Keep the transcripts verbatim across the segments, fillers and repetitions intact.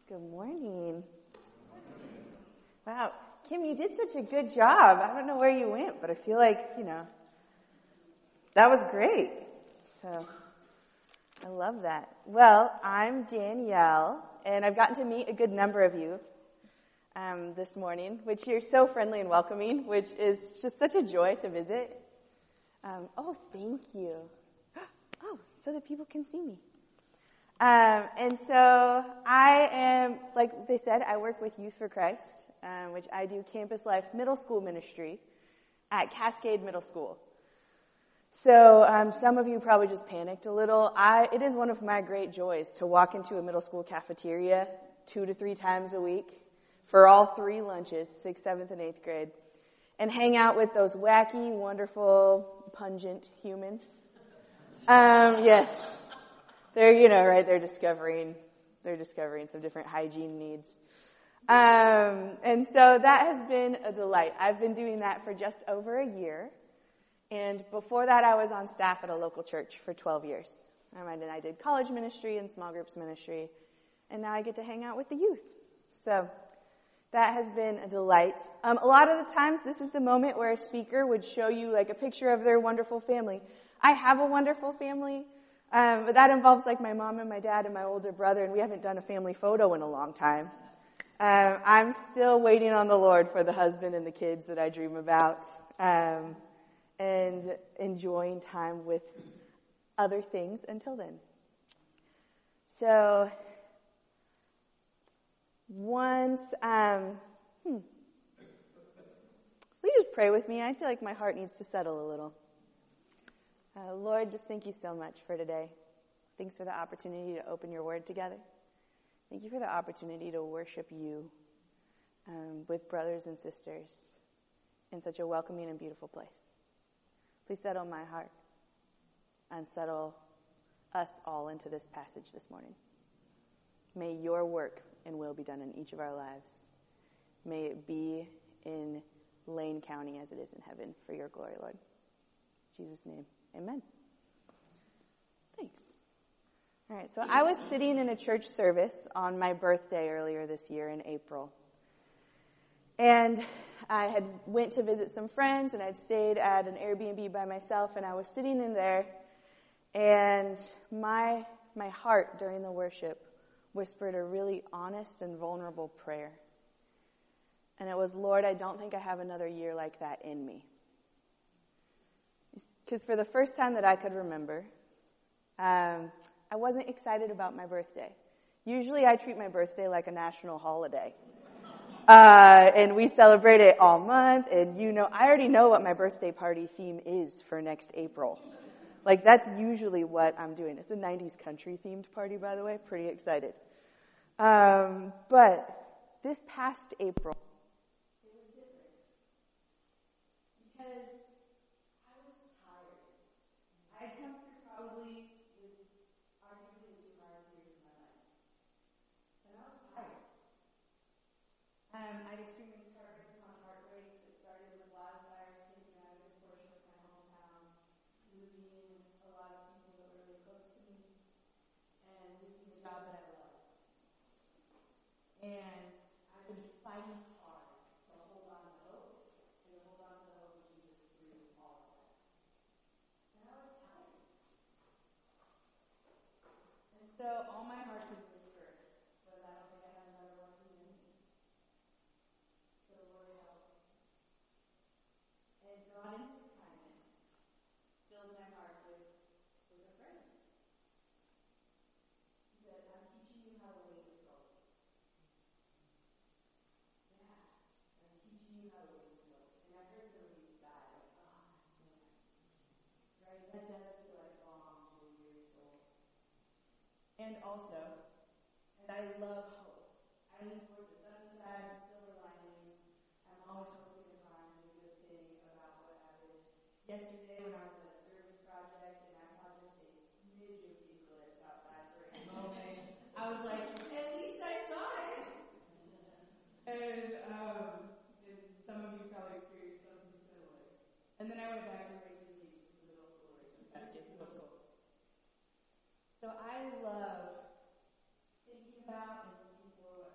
Good morning. Wow, Kim, you did such a good job. I don't know where you went, but I feel like, you know, that was great. So, I love that. Well, I'm Danielle, and I've gotten to meet a good number of you um, this morning, which you're so friendly and welcoming, which is just such a joy to visit. Um, oh, thank you. Oh, so that people can see me. Um, and so I am, like they said, I work with Youth for Christ, um, which I do campus life middle school ministry at Cascade Middle School. So um, some of you probably just panicked a little. I, it is one of my great joys to walk into a middle school cafeteria two to three times a week for all three lunches, sixth, seventh, and eighth grade, and hang out with those wacky, wonderful, pungent humans. Um, yes. They're, you know, right, they're discovering, they're discovering some different hygiene needs. Um, and so that has been a delight. I've been doing that for just over a year. And before that, I was on staff at a local church for twelve years. Um, and then I did college ministry and small groups ministry. And now I get to hang out with the youth. So that has been a delight. Um, a lot of the times, this is the moment where a speaker would show you like a picture of their wonderful family. I have a wonderful family. Um, but that involves like my mom and my dad and my older brother, and we haven't done a family photo in a long time. Um, I'm still waiting on the Lord for the husband and the kids that I dream about, um, and enjoying time with other things until then. So, once, um, hmm, will you just pray with me? I feel like my heart needs to settle a little. Uh, Lord, just thank you so much for today. Thanks for the opportunity to open your word together. Thank you for the opportunity to worship you um, with brothers and sisters in such a welcoming and beautiful place. Please settle my heart and settle us all into this passage this morning. May your work and will be done in each of our lives. May it be in Lane County as it is in heaven for your glory, Lord. In Jesus' name. Amen. Thanks. All right, so I was sitting in a church service on my birthday earlier this year in April. And I had went to visit some friends, and I'd stayed at an Airbnb by myself, and I was sitting in there, and my my heart during the worship whispered a really honest and vulnerable prayer. And it was, Lord, I don't think I have another year like that in me. Because for the first time that I could remember, um, I wasn't excited about my birthday. Usually I treat my birthday like a national holiday. Uh, and we celebrate it all month. And you know, I already know what my birthday party theme is for next April. Like, that's usually what I'm doing. It's a nineties country themed party, by the way. Pretty excited. Um, but this past April, it was different. Because I had come through probably with arguably the two hardest years of my life. And I was tired. Um, I'd experienced heartbreak upon heartbreak that started with wildfires taking out a good portion of my hometown, losing a lot of people that were really close to me, and losing the job that I loved. And I've been fighting hard to hold on to hope, and to hold on to the hope of Jesus through all of that. And I was tired. And so all my heart could whisper was, I don't think I have another one of these in me. So Lord, help. And God in his kindness filled my heart with, with a friend. He said, I'm teaching you how to wait with hope. Yeah, I'm teaching you how to wait with hope. And I've heard some of you sigh, like, oh, that's so nice. Right? That does feel like balm to a weary soul. And also, and I love hope. I lean toward the sunset and silver linings. I'm always hoping to find a good thing about what happened. Yesterday when I was at a service project and I saw just a smidge of eucalypts outside for a moment, I was like, at least I saw it. And, um, and some of you probably experienced something similar. And then I went back to making leaves for the middle schoolers in Cascade Middle School. So I love thinking about and looking forward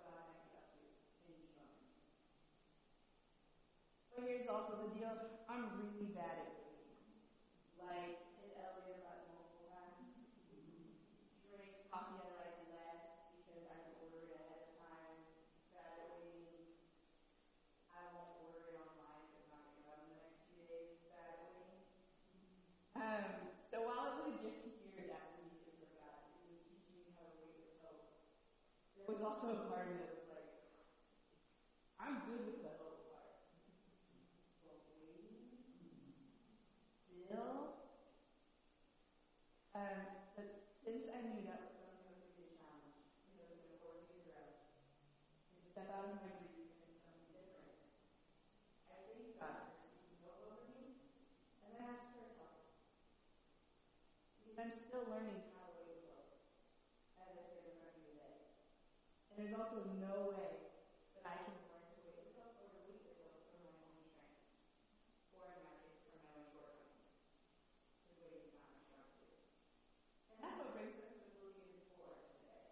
was also a part of it that was like, I'm good with the hope part. But waiting, still, um, but since I knew that was something that was going to be a challenge, and it was going to force me to grow, and step out of my grief into something different, I praised God for speaking hope over me, and I asked for His help. Because I'm still learning how to wait with hope, as I stand in front of you today. And there's also no way that I can learn to wait with hope or to wait with hope from my own strength, or in my case, from my own shortcomings. Because waiting is not my strong suit. And that's what brings us to Philippians four today.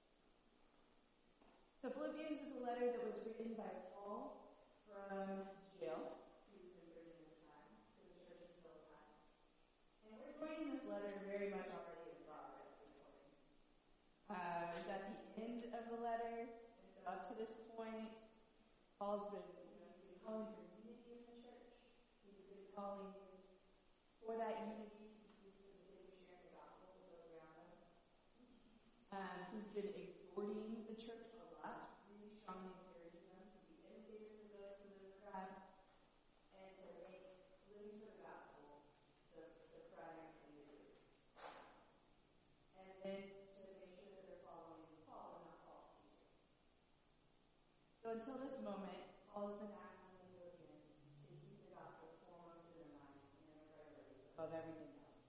So Philippians is a letter that was written by Paul from jail. He was in prison at the time, to the church of Philippi. And we're joining this letter very much already in progress this morning. Uh, it's at the end of the letter. It's up to this point. Paul's been, you know, he's been calling for unity in the church. He's been calling for that unity to be used for the sake of sharing the gospel with those around them. Um, he's been exhorting the church a lot, really strongly encouraging them to be imitators of those who live for God, and to make living for the gospel the, the primary thing to do. And then to make sure that they're following Paul and not false teachers. So until this moment, Paul has been asking the Philippians to keep the gospel foremost in their mind and their priorities above everything else.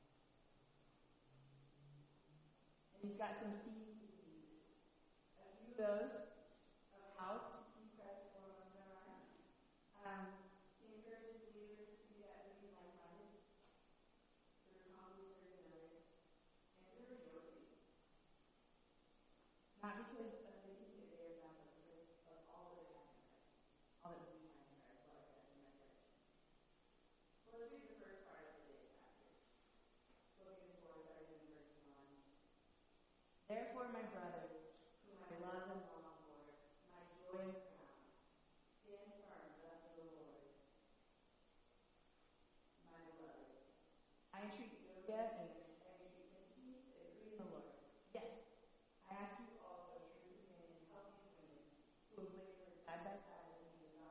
And he's got some themes he uses. A few of those of how to keep Christ foremost in our mind. Um, he encourages believers to do that with being like-minded, through humbly serving others, and through rejoicing. Not because of